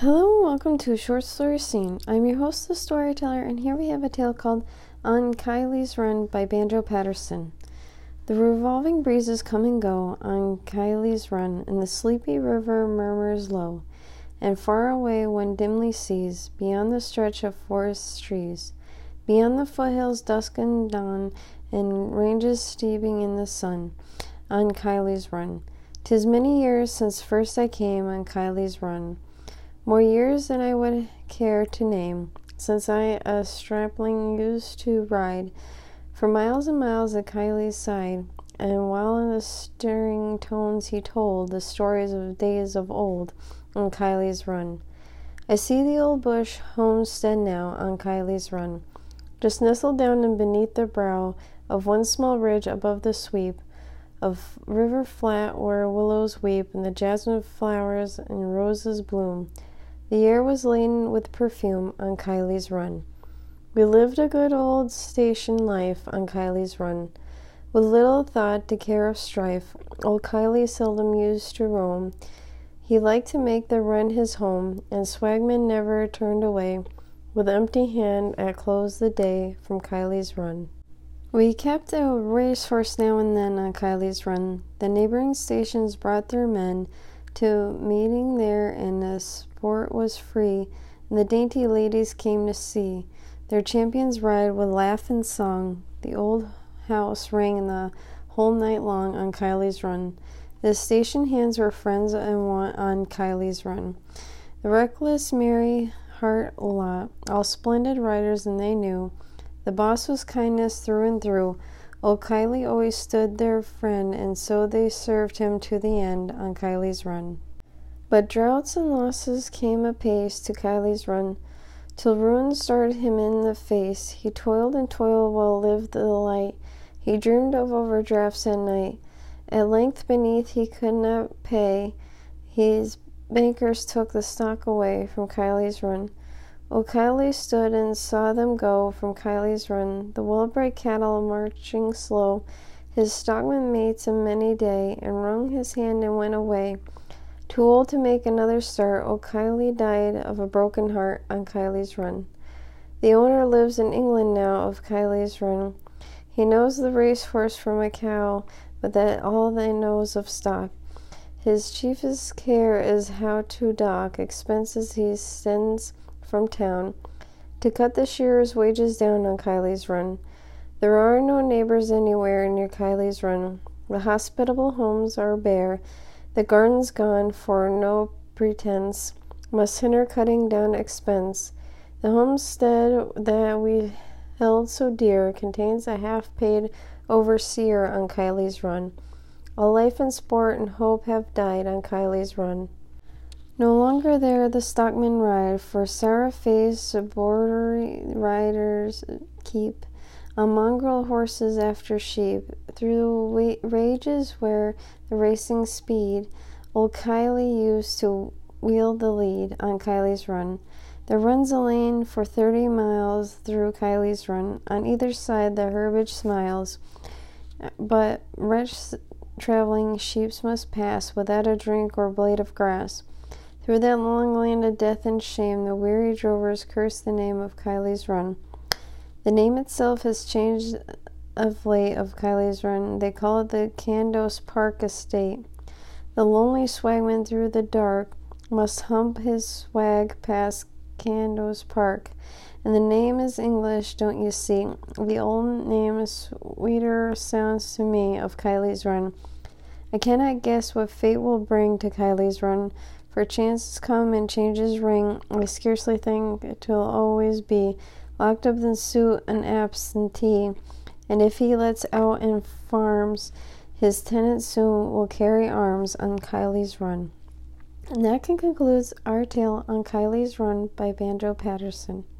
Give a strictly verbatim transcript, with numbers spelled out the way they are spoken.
Hello and welcome to Short Story Scene. I'm your host, the storyteller, and here we have a tale called On Kylie's Run by Banjo Paterson. The revolving breezes come and go on Kylie's Run, and the sleepy river murmurs low, and far away one dimly sees, beyond the stretch of forest trees, beyond the foothills dusk and dawn, and ranges steeping in the sun, on Kylie's Run. 'Tis many years since first I came on Kylie's Run. More years than I would care to name, since I a strapling used to ride for miles and miles at Kylie's side, and while in the stirring tones he told the stories of days of old on Kylie's Run. I see the old bush homestead now on Kylie's Run, just nestled down and beneath the brow of one small ridge above the sweep of river flat where willows weep and the jasmine flowers and roses bloom. The air was laden with perfume on Kylie's Run. We lived a good old station life on Kylie's Run, with little thought to care of strife. Old Kylie seldom used to roam. He liked to make the run his home, and swagman never turned away with empty hand at close the day from Kylie's Run. We kept a racehorse now and then on Kylie's Run. The neighboring stations brought their men to meeting there, and the sport was free, and the dainty ladies came to see their champions ride with laugh and song. The old house rang the whole night long on Kylie's Run. The station hands were friends and want on Kylie's Run. The reckless, merry heart lot, all splendid riders, and they knew the boss was kindness through and through. Old Kylie always stood their friend, and so they served him to the end on Kylie's Run. But droughts and losses came apace to Kylie's Run, till ruin stared him in the face. He toiled and toiled while lived the light. He dreamed of overdrafts at night. At length beneath he could not pay. His bankers took the stock away from Kylie's Run. Old Kylie stood and saw them go from Kylie's Run, the well-bred cattle marching slow. His stockman mates a many day, and wrung his hand and went away. Too old to make another start, old Kylie died of a broken heart on Kylie's Run. The owner lives in England now of Kylie's Run. He knows the racehorse from a cow, but that all they knows of stock. His chiefest care is how to dock expenses he sends from town, to cut the shearers' wages down on Kylie's Run. There are no neighbors anywhere near Kylie's Run. The hospitable homes are bare, the gardens gone for no pretense, must hinder cutting down expense. The homestead that we held so dear contains a half-paid overseer on Kylie's Run. All life and sport and hope have died on Kylie's Run. No longer there the stockmen ride, for sour-faced border riders keep on mongrel horses after sheep. Through rages where the racing speed, old Kylie used to wield the lead on Kylie's Run. There runs a lane for thirty miles through Kylie's Run. On either side the herbage smiles, but wretched traveling sheeps must pass without a drink or blade of grass. Through that long land of death and shame, the weary drovers curse the name of Kylie's Run. The name itself has changed of late of Kylie's Run. They call it the Candos Park Estate. The lonely swagman through the dark must hump his swag past Candos Park. And the name is English, don't you see? The old name sweeter sounds to me of Kylie's Run. I cannot guess what fate will bring to Kylie's Run, for chances come and changes ring. I scarcely think it will always be locked up in suit and absentee, and if he lets out and farms, his tenant soon will carry arms on Kylie's Run. And that concludes our tale on Kylie's Run by Banjo Paterson.